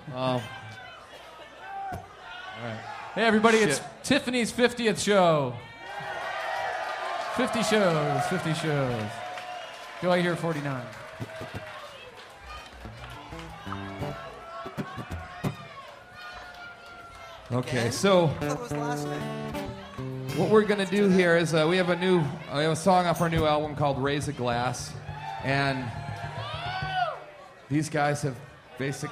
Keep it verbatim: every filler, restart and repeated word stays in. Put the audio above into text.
All right. Hey, everybody, Shit. it's Tiffany's fiftieth show. fifty shows, fifty shows. Go out here, forty-nine. Okay, so what we're gonna do here is uh, we have a new, uh, we have a song off our new album called "Raise a Glass," and these guys have basically.